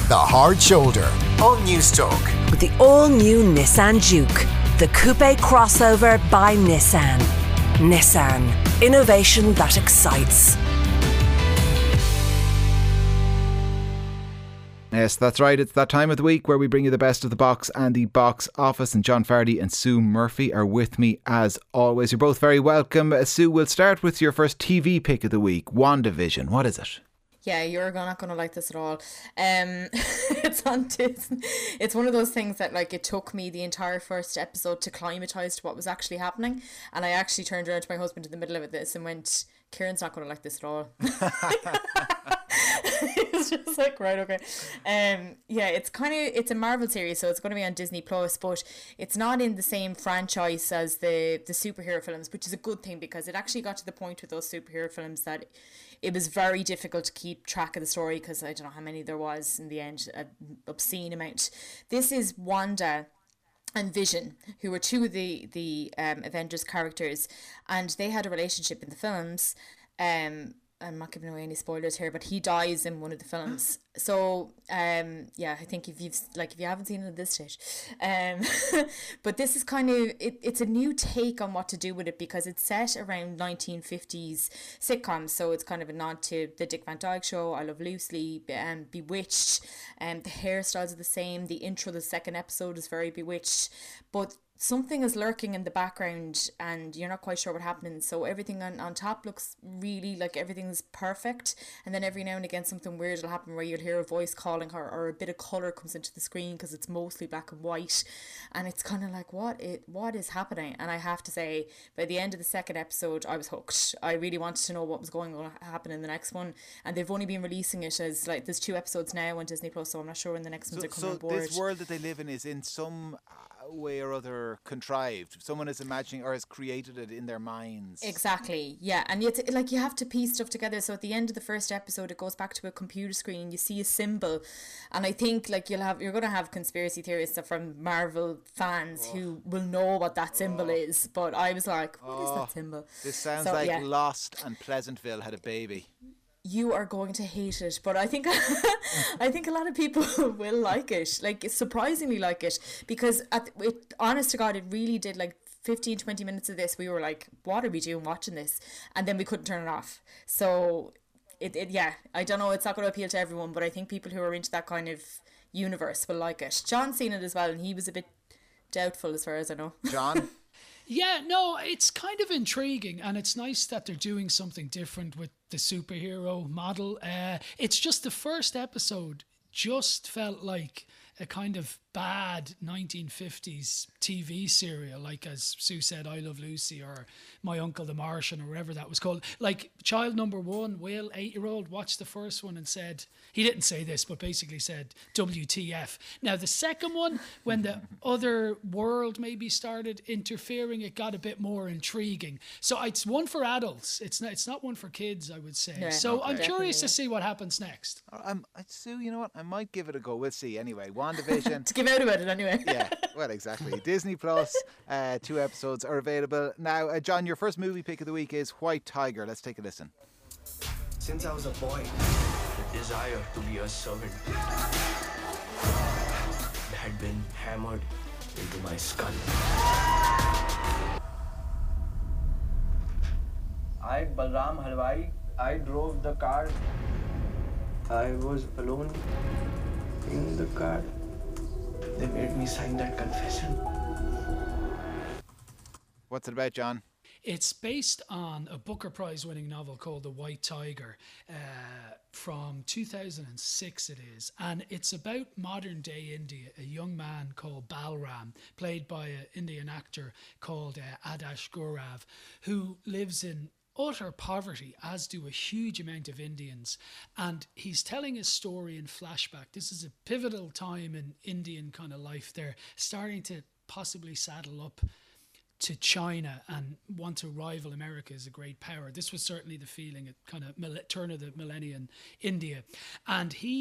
The Hard Shoulder on Newstalk. With the all-new Nissan Juke, the coupe crossover by Nissan. Nissan, innovation that excites. Yes, that's right. It's that time of the week where we bring you the best of the box and the box office. And John Fardy and Sue Murphy are with me as always. You're both very welcome. Sue, we'll start with your first TV pick of the week, WandaVision. What is it? Yeah, you're not going to like this at all. It's on Disney. It's one of those things that, like, it took me the entire first episode to climatise to what was actually happening. And I actually turned around to my husband in the middle of this and went, Kieran's not going to like this at all. It's just like, right, okay. Yeah, it's a Marvel series, so it's going to be on Disney Plus, but it's not in the same franchise as the superhero films, which is a good thing, because it actually got to the point with those superhero films that it was very difficult to keep track of the story, because I don't know how many there was in the end, an obscene amount. This is Wanda and Vision, who were two of the Avengers characters, and they had a relationship in the films. I'm not giving away any spoilers here, but he dies in one of the films. So, yeah, I think if you haven't seen it at this stage, but this is kind of, it's a new take on what to do with it, because it's set around 1950s sitcoms. So it's kind of a nod to the Dick Van Dyke Show, I Love Lucy, Bewitched, and the hairstyles are the same. The intro, the second episode is very Bewitched, but something is lurking in the background and you're not quite sure what happened. So everything on top looks really like everything's perfect, and then every now and again something weird will happen where you'll hear a voice calling her, or a bit of colour comes into the screen because it's mostly black and white, and it's kind of like, what is happening? And I have to say, by the end of the second episode I was hooked. I really wanted to know what was going to happen in the next one, and they've only been releasing it as, like, there's 2 episodes now on Disney Plus, so I'm not sure when the next ones are coming on board. So this world that they live in is in some way or other contrived. Someone is imagining or has created it in their minds. Exactly, yeah. And it's like you have to piece stuff together. So at the end of the first episode, it goes back to a computer screen. You see a symbol, and I think, like, you're going to have conspiracy theorists from Marvel fans who will know what that symbol is. But I was like, what is that symbol? This sounds like Lost and Pleasantville had a baby. You are going to hate it, but I think I think a lot of people will like it, like, surprisingly like it, because honest to God, it really did, like, 15-20 minutes of this we were like, what are we doing watching this? And then we couldn't turn it off. So yeah, I don't know, it's not going to appeal to everyone, but I think people who are into that kind of universe will like it. John's seen it as well, and he was a bit doubtful as far as I know. John? Yeah, no, it's kind of intriguing, and it's nice that they're doing something different with the superhero model. It's just the first episode just felt like a kind of bad 1950s TV serial, like, as Sue said, I Love Lucy or My Uncle the Martian or whatever that was called. Like, child number one, Will, 8-year-old, watched the first one and said, he didn't say this, but basically said, WTF. Now, the second one, when the other world maybe started interfering, it got a bit more intriguing. So it's one for adults. It's not one for kids, I would say. Yeah, so okay. I'm curious to see what happens next. Sue, you know what? I might give it a go. We'll see. Anyway, WandaVision. To give out about it anyway. Yeah, well, exactly. Disney Plus, 2 episodes are available. Now, John, your first movie pick of the week is White Tiger. Let's take a listen. Since I was a boy, the desire to be a servant had been hammered into my skull. I, Balram Halwai, I drove the car. I was alone in the car. They made me sign that confession. What's it about, John? It's based on a Booker Prize winning novel called The White Tiger from 2006 it is, and it's about modern day India. A young man called Balram, played by an Indian actor called Adarsh Gaurav, who lives in utter poverty, as do a huge amount of Indians, and he's telling his story in flashback. This is a pivotal time in Indian kind of life. They're starting to possibly saddle up to China and want to rival America as a great power. This was certainly the feeling at kind of turn of the millennium India. And he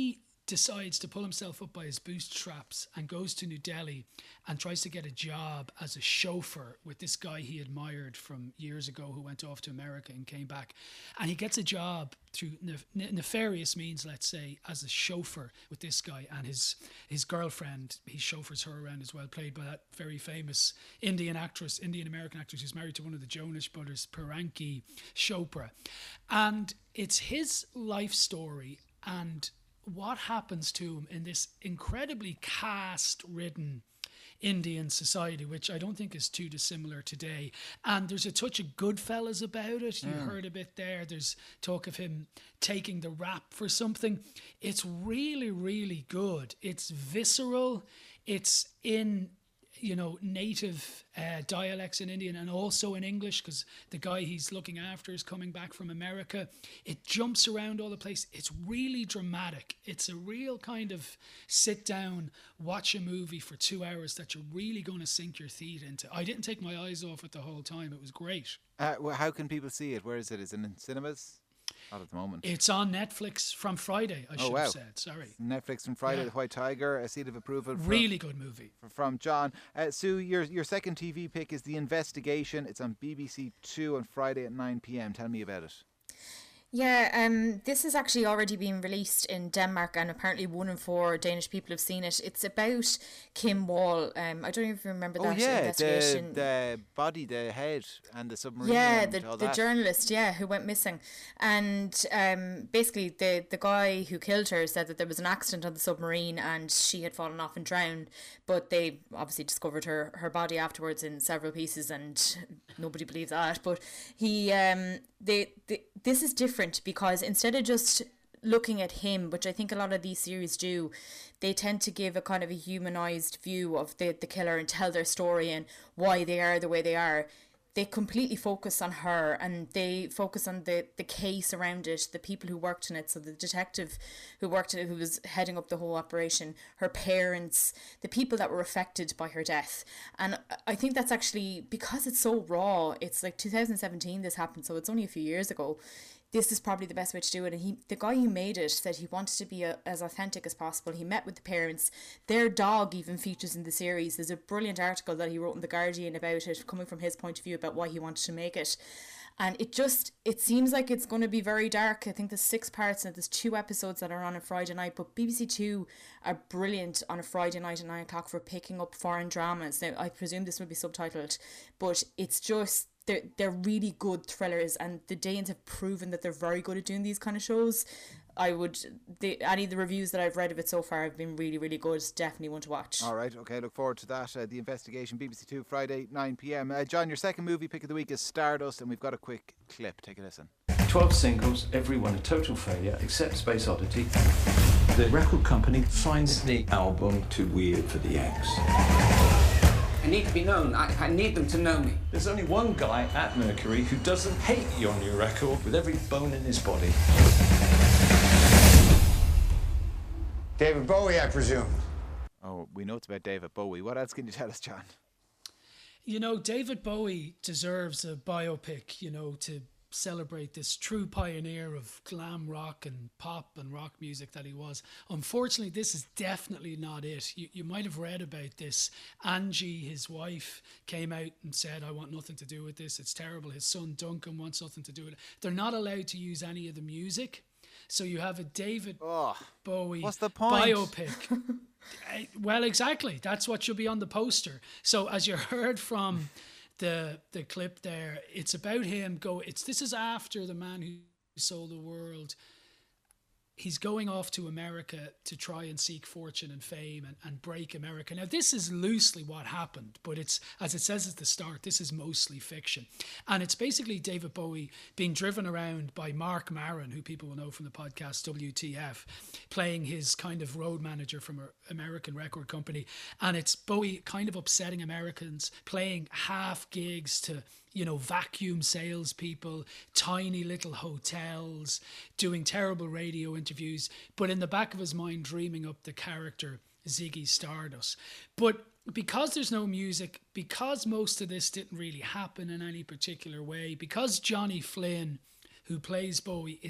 decides to pull himself up by his bootstraps and goes to New Delhi and tries to get a job as a chauffeur with this guy he admired from years ago who went off to America and came back. And he gets a job through nefarious means, let's say, as a chauffeur with this guy, and his girlfriend, he chauffeurs her around as well, played by that very famous Indian-American actress who's married to one of the Jonas brothers, Piranki Chopra. And it's his life story and what happens to him in this incredibly caste-ridden Indian society, which I don't think is too dissimilar today. And there's a touch of Goodfellas about it. You heard a bit there. There's talk of him taking the rap for something. It's really, really good. It's visceral. It's in, native dialects in Indian and also in English, because the guy he's looking after is coming back from America. It jumps around all the place. It's really dramatic. It's a real kind of sit down, watch a movie for 2 hours that you're really going to sink your teeth into. I didn't take my eyes off it the whole time. It was great. How can people see it? Where is it? Is it in cinemas? Not at the moment. It's on Netflix from Friday, I should have said. Sorry. Netflix from Friday, The White Tiger, a seat of approval. Really good movie. From John. Sue, your second TV pick is The Investigation. It's on BBC Two on Friday at 9 p.m. Tell me about it. Yeah, this has actually already been released in Denmark, and apparently 1 in 4 Danish people have seen it. It's about Kim Wall. I don't even remember that investigation. the body, the head, and the submarine. Yeah, and the journalist, who went missing. And basically the guy who killed her said that there was an accident on the submarine and she had fallen off and drowned. But they obviously discovered her body afterwards in several pieces, and nobody believed that. But this is different because instead of just looking at him, which I think a lot of these series do, they tend to give a kind of a humanized view of the killer and tell their story and why they are the way they are. They completely focus on her, and they focus on the case around it, the people who worked in it. So the detective who worked in it, who was heading up the whole operation, her parents, the people that were affected by her death. And I think that's actually, because it's so raw, it's like 2017 this happened, so it's only a few years ago. This is probably the best way to do it. And the guy who made it said he wanted to be as authentic as possible. He met with the parents. Their dog even features in the series. There's a brilliant article that he wrote in The Guardian about it, coming from his point of view about why he wanted to make it. And it seems like it's going to be very dark. I think there's 6 parts and there's 2 episodes that are on a Friday night. But BBC Two are brilliant on a Friday night at 9 o'clock for picking up foreign dramas. Now, I presume this will be subtitled, but it's just... They're really good thrillers, and the Danes have proven that they're very good at doing these kind of shows. Any of the reviews that I've read of it so far have been really, really good. It's definitely one to watch. All right, okay, look forward to that. The Investigation, BBC Two, Friday, 9 p.m. John, your second movie pick of the week is Stardust, and we've got a quick clip. Take a listen. 12 singles, every one a total failure, except Space Oddity. The record company finds the album too weird for the Yanks. I need to be known. I need them to know me. There's only one guy at Mercury who doesn't hate your new record with every bone in his body. David Bowie, I presume. Oh, we know it's about David Bowie. What else can you tell us, John? David Bowie deserves a biopic, to celebrate this true pioneer of glam rock and pop and rock music that he was. Unfortunately, this is definitely not it. You might have read about this. Angie, his wife, came out and said, I want nothing to do with this. It's terrible. His son Duncan wants nothing to do with it. They're not allowed to use any of the music. So you have a David Bowie what's the point? Biopic. Well, exactly. That's what should be on the poster. So as you heard from the clip there, it's about him this is after the man who sold the world. He's going off to America to try and seek fortune and fame and break America. Now, this is loosely what happened, but it's, as it says at the start, this is mostly fiction. And it's basically David Bowie being driven around by Mark Maron, who people will know from the podcast WTF, playing his kind of road manager from an American record company. And it's Bowie kind of upsetting Americans, playing half gigs to vacuum salespeople, tiny little hotels, doing terrible radio interviews, but in the back of his mind dreaming up the character Ziggy Stardust. But because there's no music, because most of this didn't really happen in any particular way, because Johnny Flynn, who plays Bowie, is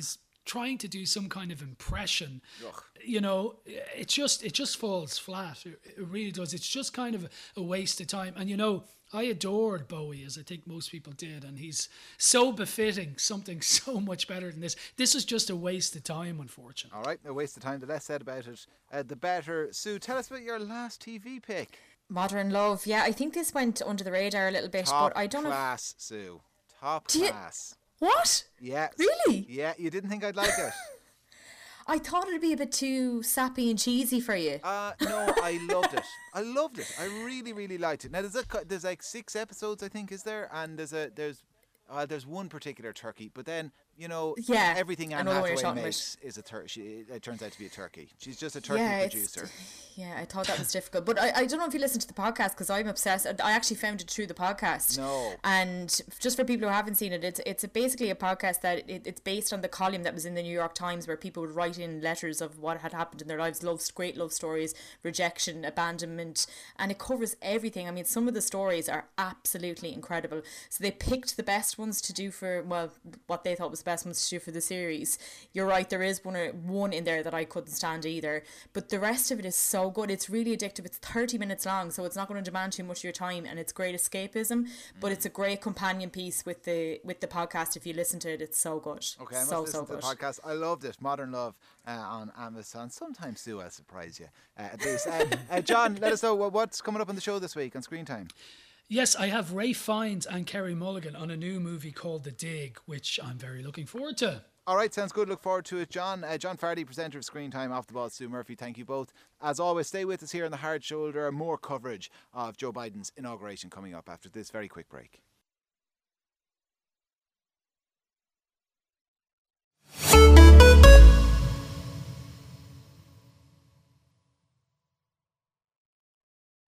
trying to do some kind of impression, you know, it just falls flat. It really does. It's just kind of a waste of time. And, you know, I adored Bowie, as I think most people did, and he's so befitting something so much better than this. This is just a waste of time, unfortunately. All right, a waste of time. The less said about it, the better. Sue, tell us about your last TV pick. Modern Love. Yeah, I think this went under the radar a little bit, but I don't know. Top class, Sue. Top class. What? Yeah. Really? Yeah, you didn't think I'd like it? I thought it'd be a bit too sappy and cheesy for you. No, I loved it. I really, really liked it. Now there's like 6 episodes, I think, is there? And there's one particular turkey, but then, you know, everything Anne Hathaway makes is a turkey. It turns out to be a turkey. She's just a turkey producer. I thought that was difficult. But I don't know if you listened to the podcast, because I'm obsessed. I actually found it through the podcast. No. And just for people who haven't seen it, it's basically a podcast that it's based on the column that was in the New York Times, where people would write in letters of what had happened in their lives, great love stories, rejection, abandonment, and it covers everything. I mean, some of the stories are absolutely incredible. So they picked the best ones to do for, well, what they thought was the best ones to do for the series. You're right, there is one in there that I couldn't stand either, but the rest of it is so good. It's really addictive. It's 30 minutes long, so it's not going to demand too much of your time, and it's great escapism, but it's a great companion piece with the podcast. If you listen to it, it's so good. Okay, I must listen to the podcast. I loved it. Modern Love on Amazon. Sometimes, Sue, I'll surprise you at least. John, let us know what's coming up on the show this week on Screen Time. Yes, I have Ray Fiennes and Kerry Mulligan on a new movie called The Dig, which I'm very looking forward to. All right, sounds good. Look forward to it. John Fardy, presenter of Screen Time, Off the Ball, Sue Murphy, thank you both. As always, stay with us here on The Hard Shoulder. More coverage of Joe Biden's inauguration coming up after this very quick break.